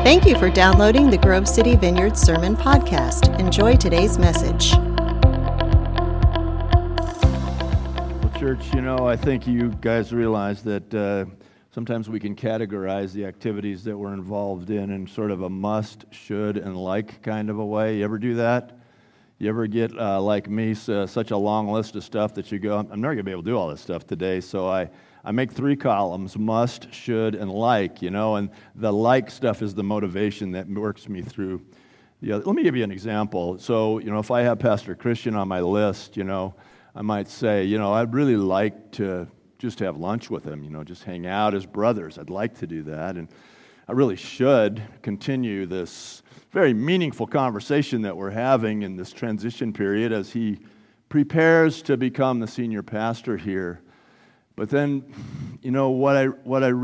Thank you for downloading the Grove City Vineyard Sermon Podcast. Enjoy today's message. Well, church, I think you guys realize that sometimes we can categorize the activities that we're involved in sort of a must, should, and like kind of a way. You ever do that? You ever get, like me, such a long list of stuff that you go, I'm never going to be able to do all this stuff today, so I make 3 columns, must, should, and like, and the like stuff is the motivation that works me through the other. Let me give you an example. So, if I have Pastor Christian on my list, I might say, I'd really like to just have lunch with him, just hang out as brothers. I'd like to do that, and I really should continue this very meaningful conversation that we're having in this transition period as he prepares to become the senior pastor here. But then, what I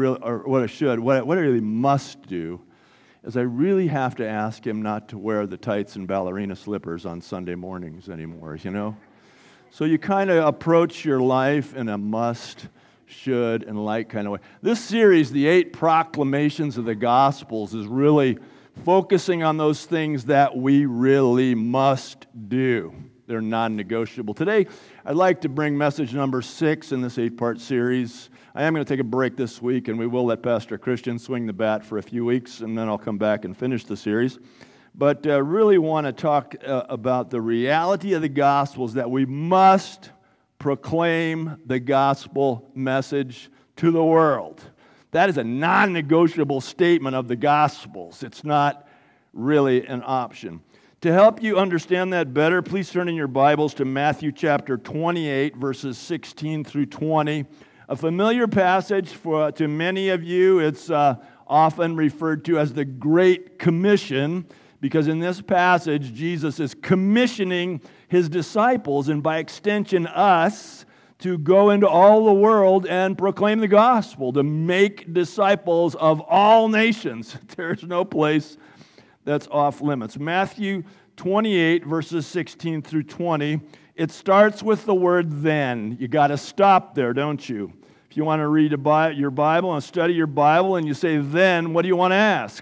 really must do is I really have to ask him not to wear the tights and ballerina slippers on Sunday mornings anymore, So you kind of approach your life in a must, should, and like kind of way. This series, the 8 proclamations of the Gospels, is really focusing on those things that we really must do. They're non-negotiable. Today, I'd like to bring message number 6 in this 8-part series. I am going to take a break this week, and we will let Pastor Christian swing the bat for a few weeks, and then I'll come back and finish the series. But really want to talk about the reality of the Gospels, that we must proclaim the gospel message to the world. That is a non-negotiable statement of the Gospels. It's not really an option. To help you understand that better, please turn in your Bibles to Matthew chapter 28, verses 16 through 20. A familiar passage to many of you. It's often referred to as the Great Commission, because in this passage, Jesus is commissioning his disciples, and by extension us, to go into all the world and proclaim the gospel, to make disciples of all nations. There's no place that's off limits. Matthew 28, verses 16 through 20, it starts with the word then. You got to stop there, don't you? If you want to read your Bible and study your Bible and you say then, what do you want to ask?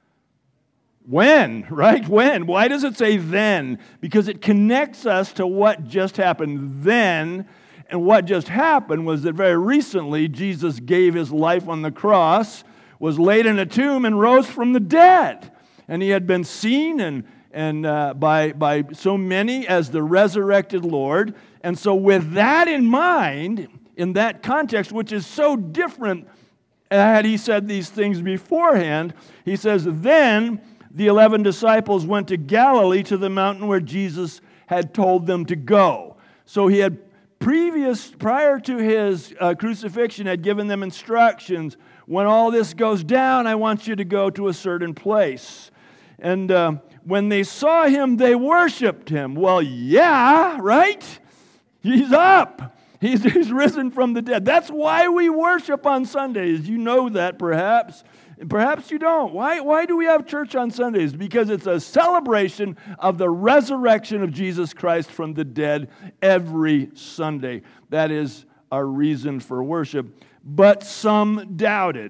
When, right? When? Why does it say then? Because it connects us to what just happened then. And what just happened was that very recently Jesus gave his life on the cross, was laid in a tomb, and rose from the dead. And he had been seen and by so many as the resurrected Lord. And so with that in mind, in that context, which is so different, had he said these things beforehand, he says, then the 11 disciples went to Galilee, to the mountain where Jesus had told them to go. So he had prior to his crucifixion, had given them instructions. When all this goes down, I want you to go to a certain place. And when they saw him, they worshiped him. Well, yeah, right? He's up. He's risen from the dead. That's why we worship on Sundays. You know that, perhaps. Perhaps you don't. Why do we have church on Sundays? Because it's a celebration of the resurrection of Jesus Christ from the dead every Sunday. That is our reason for worship. But some doubted.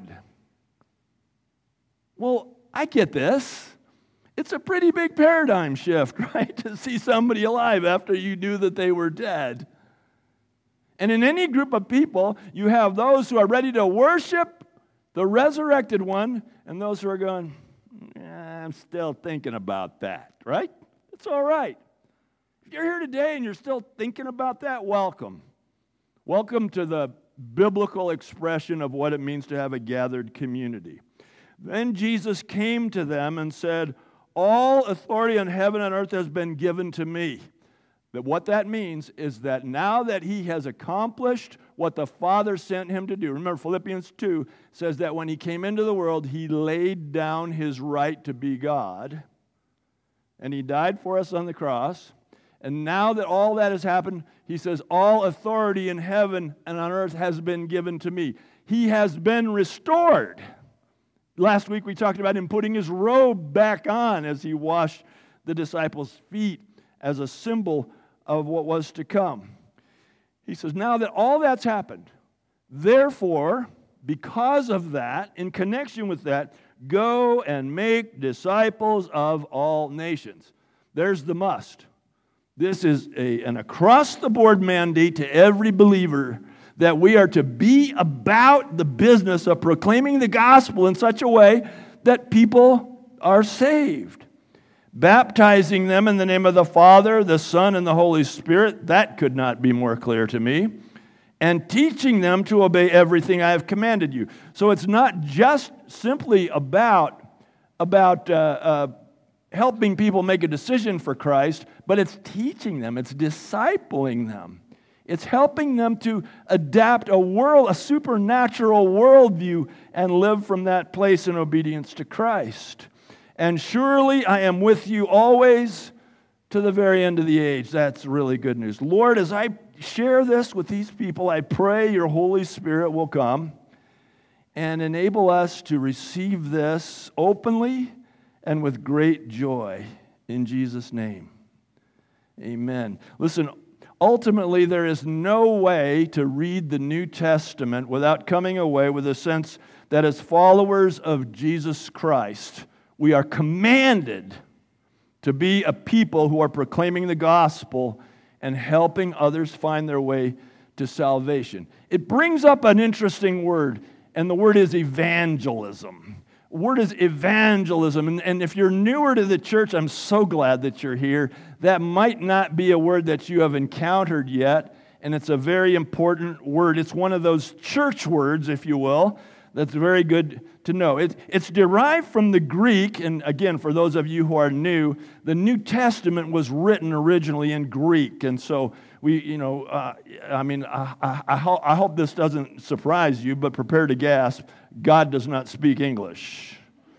Well, I get this. It's a pretty big paradigm shift, right? To see somebody alive after you knew that they were dead. And in any group of people, you have those who are ready to worship the resurrected one, and those who are going, I'm still thinking about that, right? It's all right. If you're here today and you're still thinking about that, welcome. Welcome to the biblical expression of what it means to have a gathered community. Then Jesus came to them and said, all authority on heaven and earth has been given to me. But what that means is that now that he has accomplished what the Father sent him to do. Remember, Philippians 2 says that when he came into the world, he laid down his right to be God. And he died for us on the cross. And now that all that has happened, he says, all authority in heaven and on earth has been given to me. He has been restored. Last week we talked about him putting his robe back on as he washed the disciples' feet as a symbol of what was to come. He says, now that all that's happened, therefore, because of that, in connection with that, go and make disciples of all nations. There's the must. This is an across-the-board mandate to every believer that we are to be about the business of proclaiming the gospel in such a way that people are saved. Baptizing them in the name of the Father, the Son, and the Holy Spirit, that could not be more clear to me. And teaching them to obey everything I have commanded you. So it's not just simply about helping people make a decision for Christ, but it's teaching them, it's discipling them. It's helping them to adapt a supernatural worldview and live from that place in obedience to Christ. And surely I am with you always to the very end of the age. That's really good news. Lord, as I share this with these people, I pray your Holy Spirit will come and enable us to receive this openly and with great joy in Jesus' name. Amen. Listen, ultimately, there is no way to read the New Testament without coming away with a sense that as followers of Jesus Christ, we are commanded to be a people who are proclaiming the gospel and helping others find their way to salvation. It brings up an interesting word, and the word is evangelism. The word is evangelism, and if you're newer to the church, I'm so glad that you're here. That might not be a word that you have encountered yet, and it's a very important word. It's one of those church words, if you will, that's very good to know. It's derived from the Greek, and again, for those of you who are new, the New Testament was written originally in Greek, and so I hope this doesn't surprise you, but prepare to gasp, God does not speak English.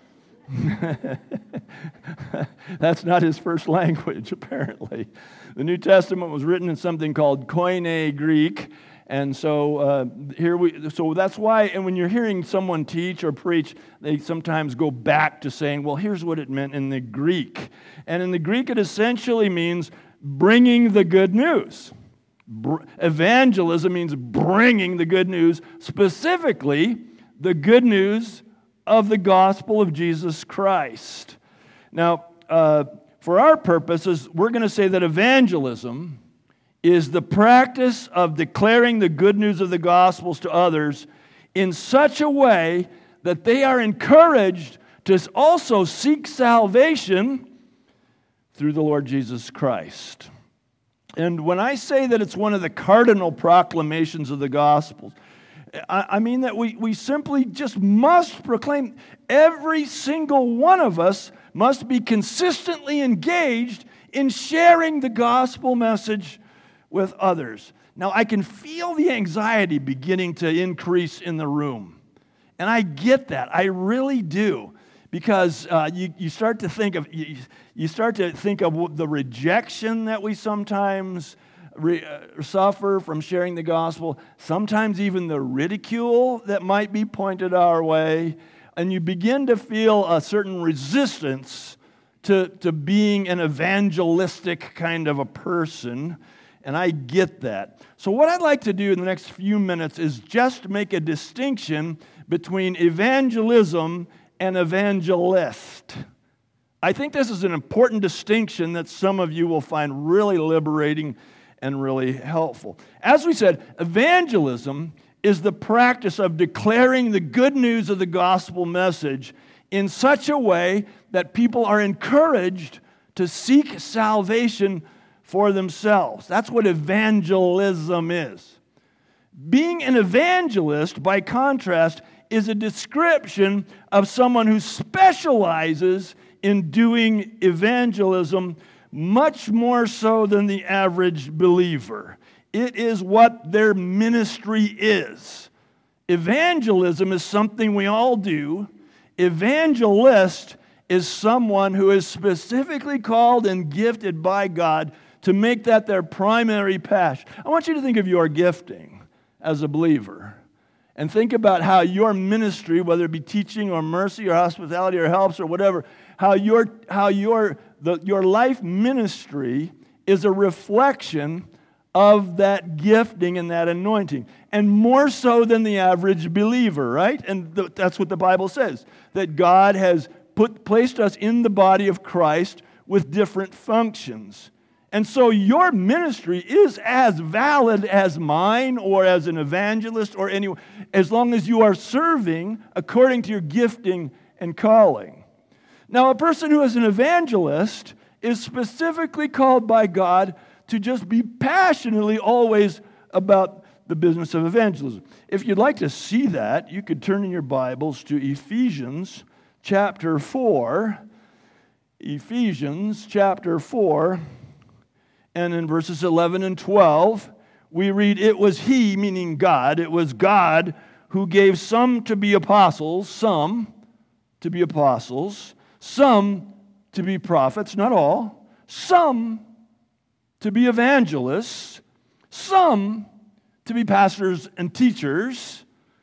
That's not his first language, apparently. The New Testament was written in something called Koine Greek, and so so that's why, and when you're hearing someone teach or preach, they sometimes go back to saying, well, here's what it meant in the Greek. And in the Greek, it essentially means bringing the good news. Evangelism means bringing the good news, specifically the good news of the gospel of Jesus Christ. Now, for our purposes, we're going to say that evangelism is the practice of declaring the good news of the gospels to others in such a way that they are encouraged to also seek salvation through the Lord Jesus Christ. And when I say that it's one of the cardinal proclamations of the Gospels, I mean that we simply just must proclaim. Every single one of us must be consistently engaged in sharing the gospel message with others. Now, I can feel the anxiety beginning to increase in the room. And I get that. I really do. Because you start to think of the rejection that we sometimes suffer from sharing the gospel, sometimes even the ridicule that might be pointed our way, and you begin to feel a certain resistance to being an evangelistic kind of a person, and I get that. So what I'd like to do in the next few minutes is just make a distinction between evangelism and evangelist. I think this is an important distinction that some of you will find really liberating and really helpful. As we said, evangelism is the practice of declaring the good news of the gospel message in such a way that people are encouraged to seek salvation for themselves. That's what evangelism is. Being an evangelist, by contrast, is a description of someone who specializes in doing evangelism much more so than the average believer. It is what their ministry is. Evangelism is something we all do. Evangelist is someone who is specifically called and gifted by God to make that their primary passion. I want you to think of your gifting as a believer. And think about how your ministry, whether it be teaching or mercy or hospitality or helps or whatever, how your life ministry is a reflection of that gifting and that anointing, and more so than the average believer, right? And that's what the Bible says, that God has placed us in the body of Christ with different functions. And so your ministry is as valid as mine or as an evangelist or anyone, as long as you are serving according to your gifting and calling. Now, a person who is an evangelist is specifically called by God to just be passionately always about the business of evangelism. If you'd like to see that, you could turn in your Bibles to Ephesians chapter 4. Ephesians chapter 4, and in verses 11 and 12, we read, "It was He," meaning God, it was God who gave some to be apostles, some to be apostles, some to be prophets, not all, some to be evangelists, some to be pastors and teachers,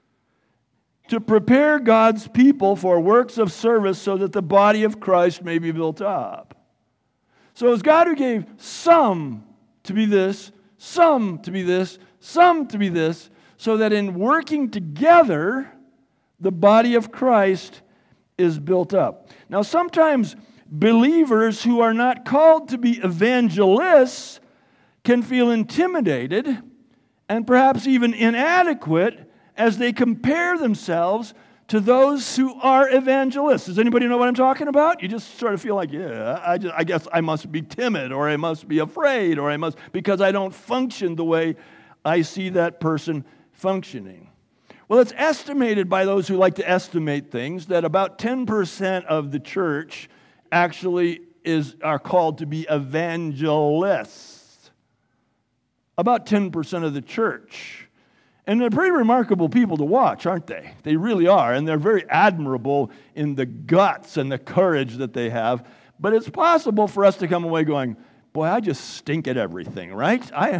to prepare God's people for works of service so that the body of Christ may be built up. So it was God who gave some to be this, some to be this, some to be this, so that in working together, the body of Christ is built up. Now, sometimes believers who are not called to be evangelists can feel intimidated and perhaps even inadequate as they compare themselves to those who are evangelists. Does anybody know what I'm talking about? You just sort of feel like, I guess I must be timid, or I must be afraid, or because I don't function the way I see that person functioning. Well, it's estimated by those who like to estimate things that about 10% of the church actually are called to be evangelists. About 10% of the church. And they're pretty remarkable people to watch, aren't they? They really are, and they're very admirable in the guts and the courage that they have. But it's possible for us to come away going, boy, I just stink at everything, right?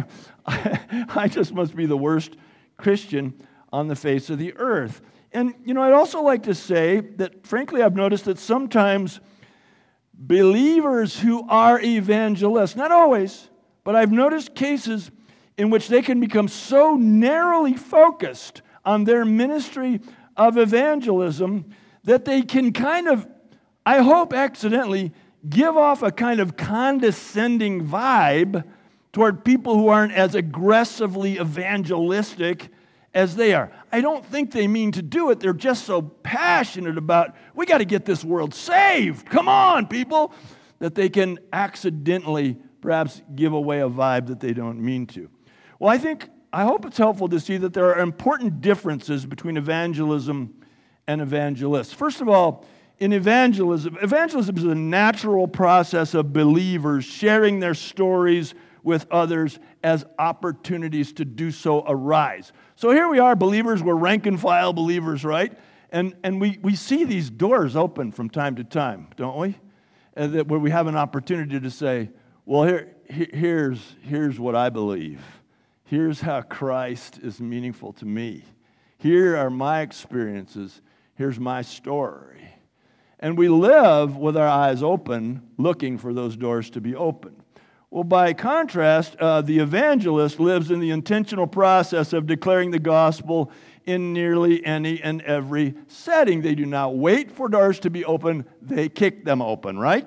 I just must be the worst Christian on the face of the earth. And, I'd also like to say that, frankly, I've noticed that sometimes believers who are evangelists, not always, but I've noticed cases in which they can become so narrowly focused on their ministry of evangelism that they can kind of, I hope accidentally, give off a kind of condescending vibe toward people who aren't as aggressively evangelistic as they are. I don't think they mean to do it. They're just so passionate about, we got to get this world saved. Come on, people. That they can accidentally perhaps give away a vibe that they don't mean to. Well, I hope it's helpful to see that there are important differences between evangelism and evangelists. First of all, in evangelism is a natural process of believers sharing their stories with others as opportunities to do so arise. So here we are, believers, we're rank and file believers, right? And we see these doors open from time to time, don't we? Where we have an opportunity to say, well, here's what I believe. Here's how Christ is meaningful to me. Here are my experiences. Here's my story. And we live with our eyes open, looking for those doors to be opened. Well, by contrast, the evangelist lives in the intentional process of declaring the gospel in nearly any and every setting. They do not wait for doors to be open. They kick them open, right?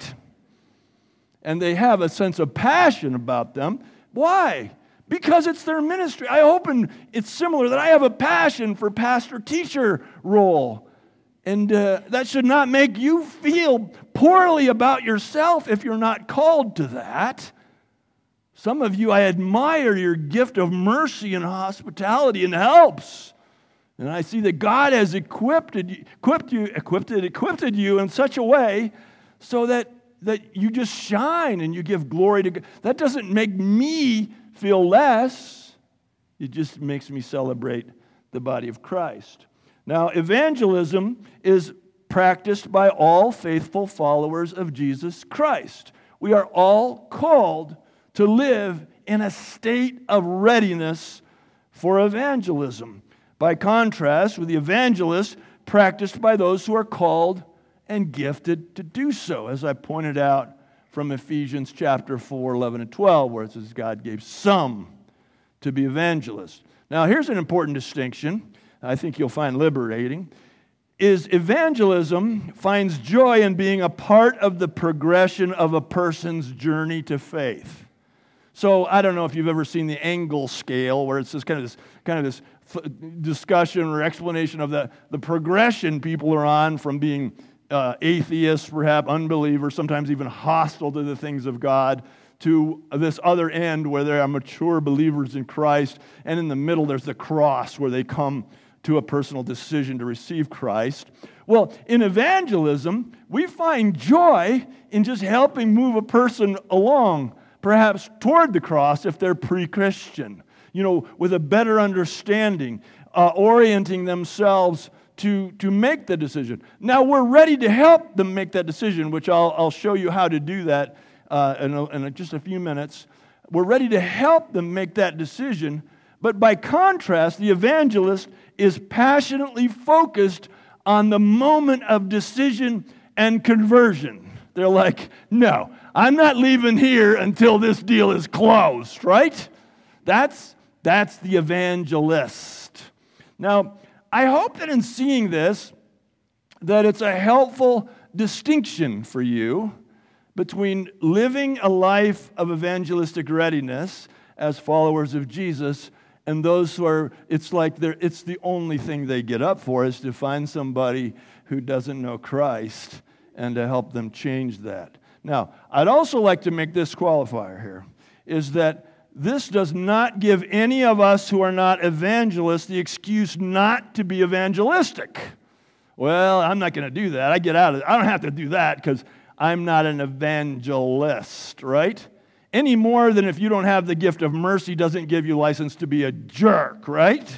And they have a sense of passion about them. Why? Because it's their ministry. I hope it's similar that I have a passion for pastor-teacher role. And that should not make you feel poorly about yourself if you're not called to that. Some of you, I admire your gift of mercy and hospitality and helps. And I see that God has equipped you in such a way so that you just shine and you give glory to God. That doesn't make me feel less. It just makes me celebrate the body of Christ. Now, evangelism is practiced by all faithful followers of Jesus Christ. We are all called to live in a state of readiness for evangelism. By contrast with the evangelist practiced by those who are called and gifted to do so, as I pointed out from Ephesians chapter 4, 11 and 12, where it says God gave some to be evangelists. Now, here's an important distinction I think you'll find liberating, is evangelism finds joy in being a part of the progression of a person's journey to faith. So I don't know if you've ever seen the Engel scale, where it's just kind of this discussion or explanation of the progression people are on from being atheists, perhaps unbelievers, sometimes even hostile to the things of God, to this other end where they are mature believers in Christ, and in the middle there's the cross where they come to a personal decision to receive Christ. Well, in evangelism, we find joy in just helping move a person along, perhaps toward the cross if they're pre-Christian, with a better understanding, orienting themselves to make the decision. Now, we're ready to help them make that decision, which I'll show you how to do that in just a few minutes. We're ready to help them make that decision, but by contrast, the evangelist is passionately focused on the moment of decision and conversion. They're like, no, I'm not leaving here until this deal is closed, right? That's the evangelist. Now, I hope that in seeing this, that it's a helpful distinction for you between living a life of evangelistic readiness as followers of Jesus and those who are, it's the only thing they get up for is to find somebody who doesn't know Christ and to help them change that. Now, I'd also like to make this qualifier here, is that this does not give any of us who are not evangelists the excuse not to be evangelistic. Well, I'm not going to do that. I don't have to do that because I'm not an evangelist, right? Any more than if you don't have the gift of mercy doesn't give you license to be a jerk, right?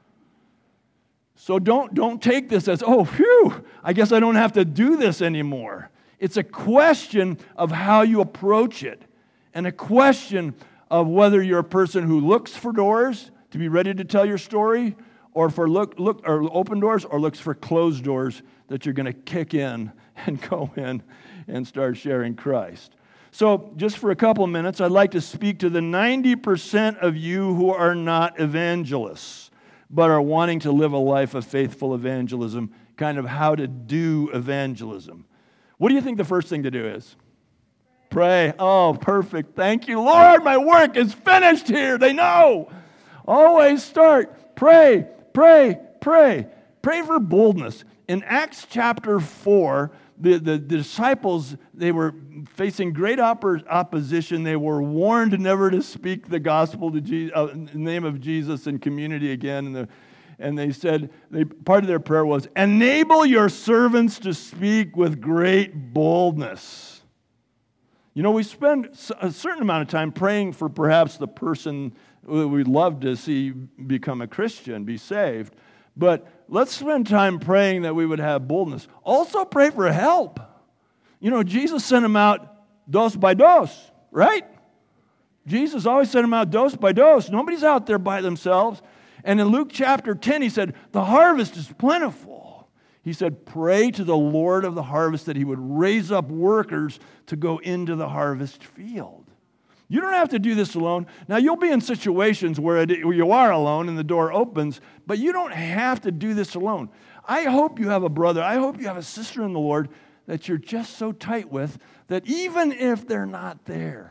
So don't take this as, oh, phew, I guess I don't have to do this anymore. It's a question of how you approach it, and a question of whether you're a person who looks for doors to be ready to tell your story, or for open doors, or looks for closed doors that you're going to kick in and go in and start sharing Christ. So just for a couple of minutes, I'd like to speak to the 90% of you who are not evangelists, but are wanting to live a life of faithful evangelism, kind of how to do evangelism. What do you think the first thing to do is? Pray. Oh, perfect. Thank you, Lord. My work is finished here. They know. Always start. Pray, pray, pray. Pray for boldness. In Acts chapter 4, the disciples, they were facing great opposition. They were warned never to speak the gospel in the name of Jesus in community again. And they said, part of their prayer was, enable your servants to speak with great boldness. We spend a certain amount of time praying for perhaps the person we'd love to see become a Christian, be saved. But let's spend time praying that we would have boldness. Also pray for help. Jesus sent them out dos by dos, right? Jesus always sent them out dos by dos. Nobody's out there by themselves. And in Luke chapter 10, he said, the harvest is plentiful. He said, pray to the Lord of the harvest that he would raise up workers to go into the harvest field. You don't have to do this alone. Now, you'll be in situations where you are alone and the door opens, but you don't have to do this alone. I hope you have a brother, I hope you have a sister in the Lord that you're just so tight with that even if they're not there,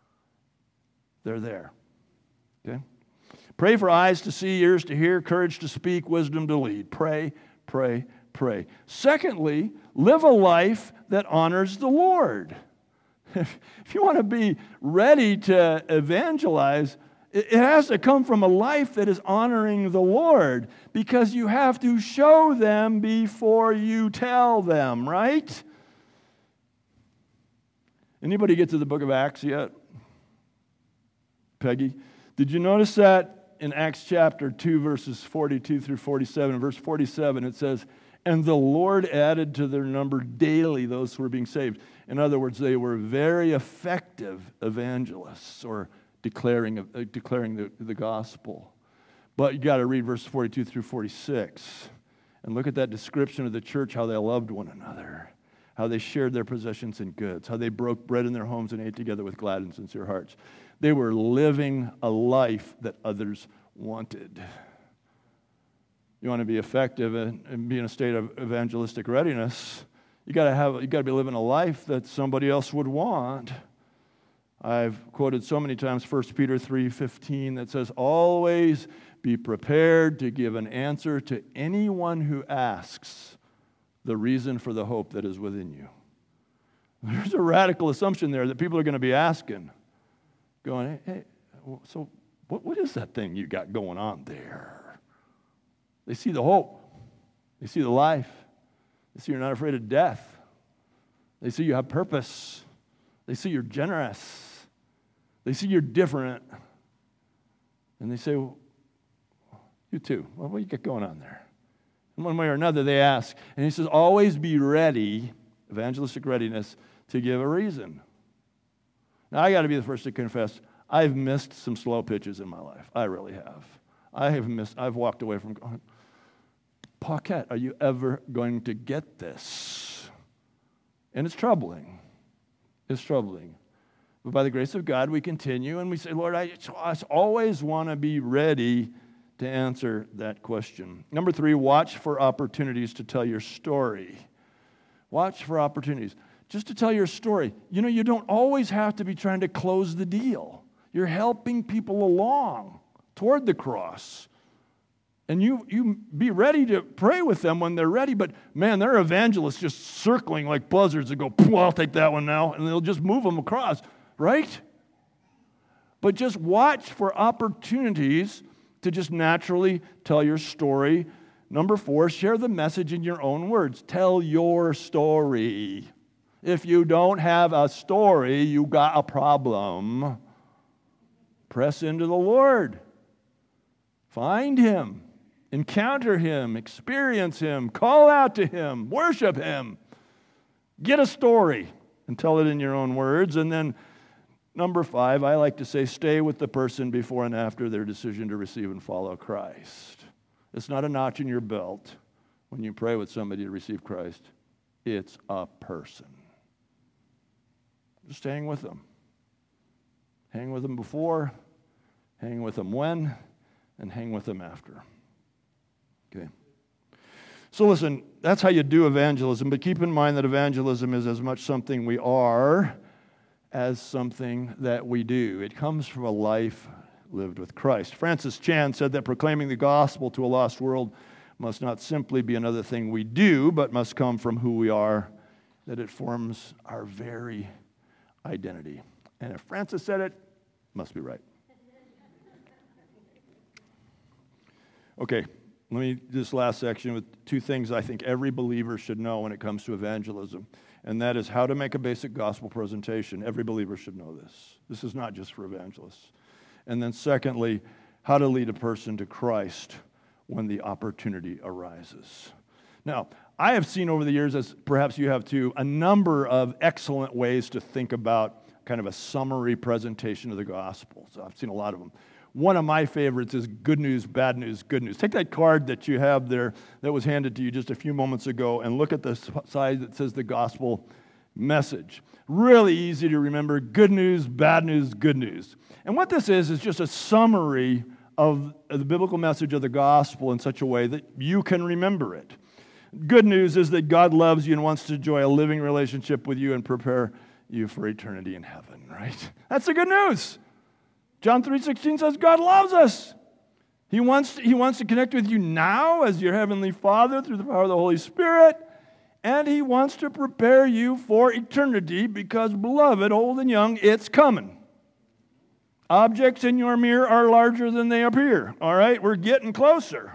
they're there. Okay? Pray for eyes to see, ears to hear, courage to speak, wisdom to lead. Pray, pray, pray. Secondly, live a life that honors the Lord. If you want to be ready to evangelize, it has to come from a life that is honoring the Lord, because you have to show them before you tell them, right? Anybody get to the book of Acts yet? Peggy? Did you notice that in Acts chapter 2, verses 42 through 47? Verse 47, it says, and the Lord added to their number daily those who were being saved. In other words, they were very effective evangelists, or declaring the gospel. But you got to read verse 42 through 46 and look at that description of the church, how they loved one another, how they shared their possessions and goods, how they broke bread in their homes and ate together with glad and sincere hearts. They were living a life that others wanted. You want to be effective and be in a state of evangelistic readiness, you got to be living a life that somebody else would want. I've quoted so many times 1 Peter 3:15 that says, always be prepared to give an answer to anyone who asks the reason for the hope that is within you. There's a radical assumption there that people are going to be asking, going, hey, so what is that thing you got going on there? They see the hope. They see the life. They see you're not afraid of death. They see you have purpose. They see you're generous. They see you're different. And they say, well, you too. What do you got going on there? In one way or another, they ask. And he says, always be ready, evangelistic readiness, to give a reason. Now, I got to be the first to confess, I've missed some slow pitches in my life. I really have. I've walked away from going, Paquette, are you ever going to get this? And it's troubling. It's troubling. But by the grace of God, we continue and we say, Lord, I always want to be ready to answer that question. Number 3, watch for opportunities to tell your story. Watch for opportunities. Just to tell your story. You know, you don't always have to be trying to close the deal. You're helping people along toward the cross. And you be ready to pray with them when they're ready. But, man, there are evangelists just circling like buzzards that go, I'll take that one now. And they'll just move them across, right? But just watch for opportunities to just naturally tell your story. Number 4, share the message in your own words. Tell your story. If you don't have a story, you got a problem. Press into the Lord. Find Him. Encounter Him. Experience Him. Call out to Him. Worship Him. Get a story and tell it in your own words. And then number 5, I like to say, stay with the person before and after their decision to receive and follow Christ. It's not a notch in your belt when you pray with somebody to receive Christ. It's a person. Just hang with them. Hang with them before, hang with them when, and hang with them after. Okay. So listen, that's how you do evangelism, but keep in mind that evangelism is as much something we are as something that we do. It comes from a life lived with Christ. Francis Chan said that proclaiming the gospel to a lost world must not simply be another thing we do, but must come from who we are, that it forms our very identity. And if Francis said it, must be right. Okay, let me do this last section with 2 things I think every believer should know when it comes to evangelism. And that is how to make a basic gospel presentation. Every believer should know this. This is not just for evangelists. And then secondly, how to lead a person to Christ when the opportunity arises. Now, I have seen over the years, as perhaps you have too, a number of excellent ways to think about kind of a summary presentation of the gospel. So I've seen a lot of them. One of my favorites is good news, bad news, good news. Take that card that you have there that was handed to you just a few moments ago and look at the side that says the gospel message. Really easy to remember. Good news, bad news, good news. And what this is just a summary of the biblical message of the gospel in such a way that you can remember it. Good news is that God loves you and wants to enjoy a living relationship with you and prepare you for eternity in heaven, right? That's the good news. John 3:16 says God loves us. He wants to connect with you now as your heavenly Father through the power of the Holy Spirit, and He wants to prepare you for eternity because, beloved, old and young, it's coming. Objects in your mirror are larger than they appear, all right? We're getting closer.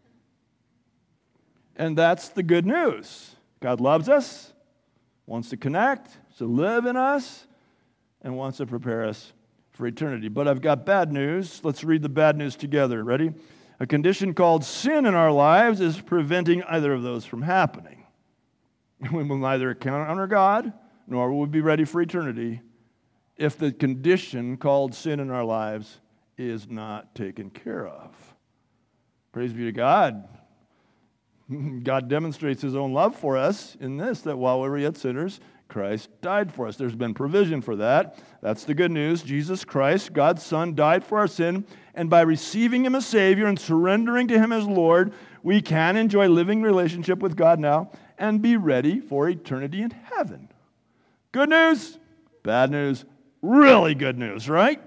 And that's the good news. God loves us, wants to connect, to live in us, and wants to prepare us for eternity. But I've got bad news. Let's read the bad news together. Ready? A condition called sin in our lives is preventing either of those from happening. We will neither encounter God, nor will we be ready for eternity if the condition called sin in our lives is not taken care of. Praise be to God. God demonstrates his own love for us in this, that while we were yet sinners, Christ died for us. There's been provision for that. That's the good news. Jesus Christ, God's Son, died for our sin, and by receiving him as Savior and surrendering to him as Lord, we can enjoy living relationship with God now and be ready for eternity in heaven. Good news, bad news, really good news, right?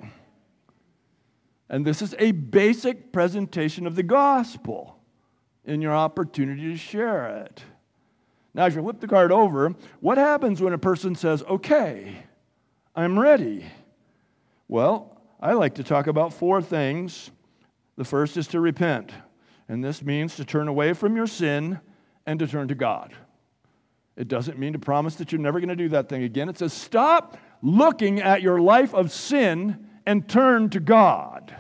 And this is a basic presentation of the gospel in your opportunity to share it. Now, if you flip the card over, what happens when a person says, okay, I'm ready? Well, I like to talk about 4 things. The first is to repent, and this means to turn away from your sin and to turn to God. It doesn't mean to promise that you're never going to do that thing again. It says stop looking at your life of sin and turn to God.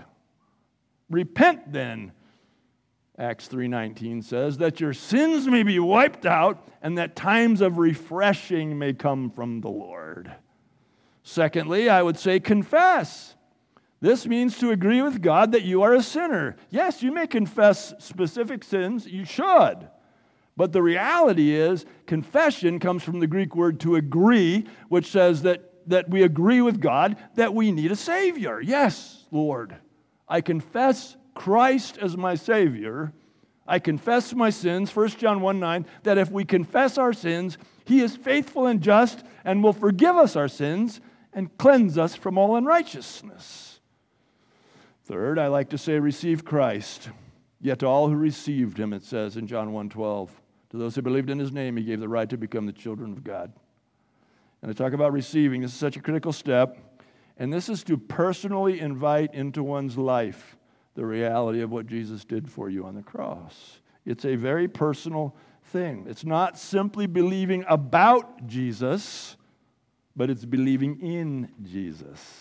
Repent then, Acts 3:19 says, that your sins may be wiped out and that times of refreshing may come from the Lord. Secondly, I would say confess. This means to agree with God that you are a sinner. Yes, you may confess specific sins. You should. But the reality is, confession comes from the Greek word to agree, which says that we agree with God that we need a Savior. Yes, Lord, I confess Christ as my Savior. I confess my sins, 1 John 1:9, that if we confess our sins, he is faithful and just and will forgive us our sins and cleanse us from all unrighteousness. Third, I like to say receive Christ. Yet to all who received him, it says in John 1:12, to those who believed in his name, he gave the right to become the children of God. And I talk about receiving. This is such a critical step. And this is to personally invite into one's life the reality of what Jesus did for you on the cross. It's a very personal thing. It's not simply believing about Jesus, but it's believing in Jesus.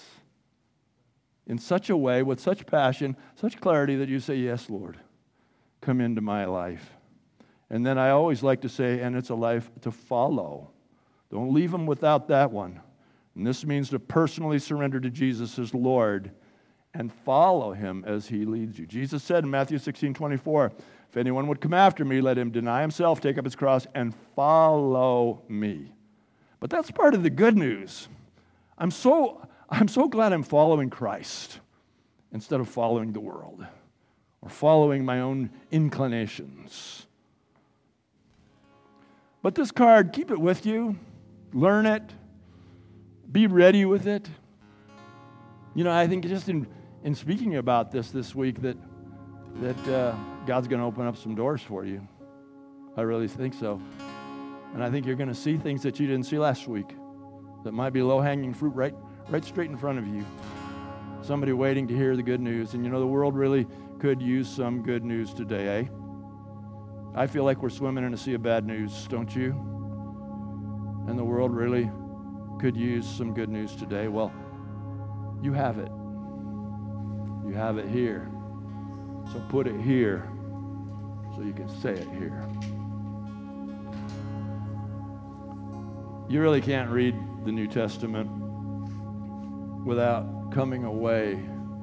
In such a way, with such passion, such clarity that you say, yes, Lord, come into my life. And then I always like to say, and it's a life to follow. Don't leave him without that one. And this means to personally surrender to Jesus as Lord and follow him as he leads you. Jesus said in Matthew 16:24, if anyone would come after me, let him deny himself, take up his cross, and follow me. But that's part of the good news. I'm so glad I'm following Christ instead of following the world or following my own inclinations. But this card, keep it with you. Learn it. Be ready with it. You know, I think just in speaking about this week that God's going to open up some doors for you. I really think so. And I think you're going to see things that you didn't see last week that might be low-hanging fruit right straight in front of you. Somebody waiting to hear the good news. And you know, the world really could use some good news today, eh? I feel like we're swimming in a sea of bad news, don't you? And the world really could use some good news today. Well, you have it. You have it here. So put it here so you can say it here. You really can't read the New Testament without coming away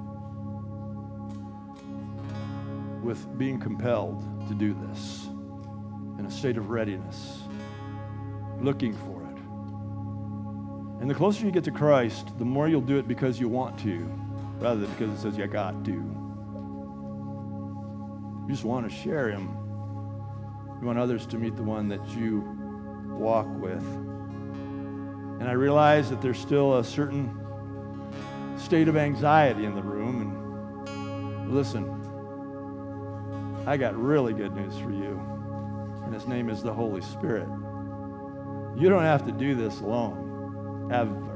with being compelled to do this in a state of readiness, looking for it. And the closer you get to Christ, the more you'll do it because you want to, rather than because it says you got to. You just want to share him. You want others to meet the one that you walk with. And I realize that there's still a certain state of anxiety in the room. And listen, I got really good news for you. And his name is the Holy Spirit. You don't have to do this alone, ever.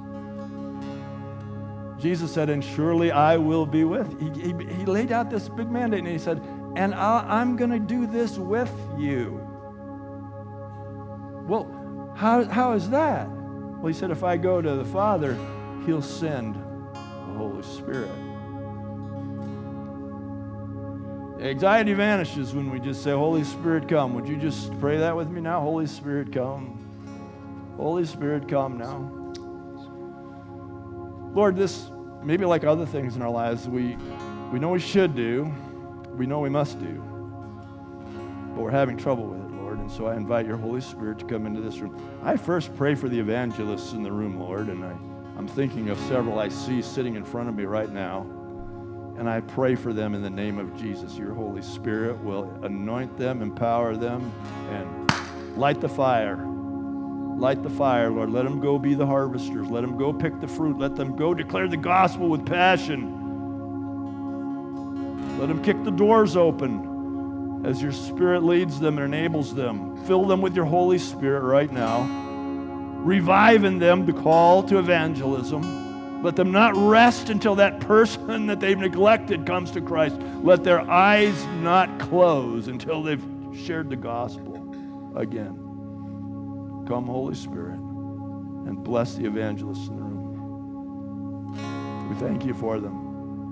Jesus said, and surely I will be with you. He laid out this big mandate, and he said, and I'm going to do this with you. Well, how is that? Well, he said, if I go to the Father, he'll send the Holy Spirit. Anxiety vanishes when we just say, Holy Spirit, come. Would you just pray that with me now? Holy Spirit, come. Holy Spirit, come now. Lord, this, maybe like other things in our lives, we know we should do, we know we must do. But but we're having trouble with it, Lord. And so I invite your Holy Spirit to come into this room. I first pray for the evangelists in the room, Lord, and I'm thinking of several I see sitting in front of me right now. And I pray for them in the name of Jesus. Your Holy Spirit will anoint them, empower them, and light the fire. Light the fire, Lord. Let them go be the harvesters. Let them go pick the fruit. Let them go declare the gospel with passion. Let them kick the doors open as your Spirit leads them and enables them. Fill them with your Holy Spirit right now. Revive in them the call to evangelism. Let them not rest until that person that they've neglected comes to Christ. Let their eyes not close until they've shared the gospel again. Come, Holy Spirit, and bless the evangelists in the room. We thank you for them.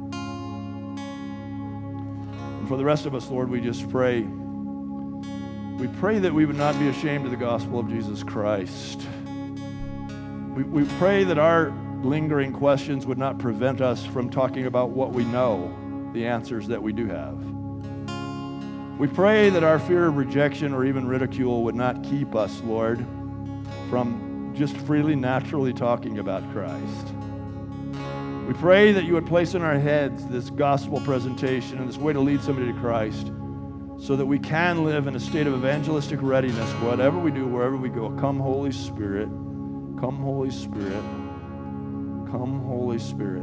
And for the rest of us, Lord, we just pray. We pray that we would not be ashamed of the gospel of Jesus Christ. We pray that our lingering questions would not prevent us from talking about what we know, the answers that we do have. We pray that our fear of rejection or even ridicule would not keep us, Lord, from just freely, naturally talking about Christ. We pray that you would place in our heads this gospel presentation and this way to lead somebody to Christ so that we can live in a state of evangelistic readiness, whatever we do, wherever we go. Come, Holy Spirit. Come, Holy Spirit. Come, Holy Spirit.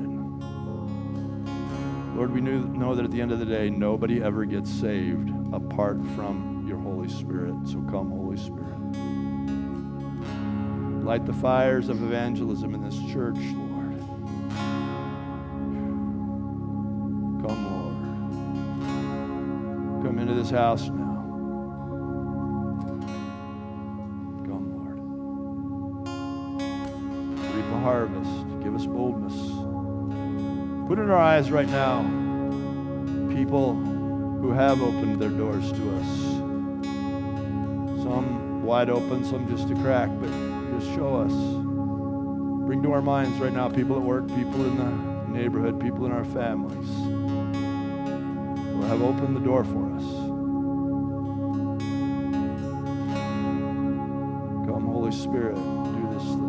Lord, we know that at the end of the day, nobody ever gets saved apart from your Holy Spirit. So come, Holy Spirit. Light the fires of evangelism in this church, Lord. Come, Lord. Come into this house now. Harvest. Give us boldness. Put in our eyes right now people who have opened their doors to us. Some wide open, some just a crack, but just show us. Bring to our minds right now people at work, people in the neighborhood, people in our families who have opened the door for us. Come, Holy Spirit, do this thing.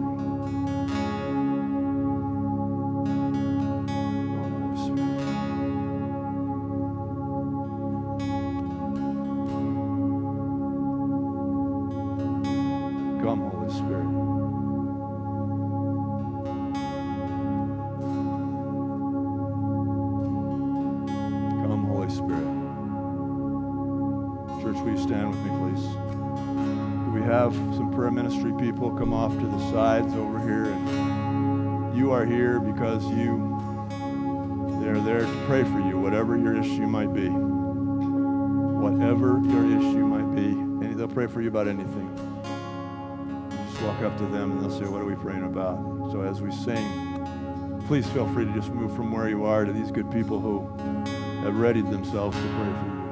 People come off to the sides over here, and you are here because they're there to pray for you, whatever your issue might be. Whatever your issue might be, and they'll pray for you about anything. Just walk up to them and they'll say, what are we praying about? So as we sing, please feel free to just move from where you are to these good people who have readied themselves to pray for you.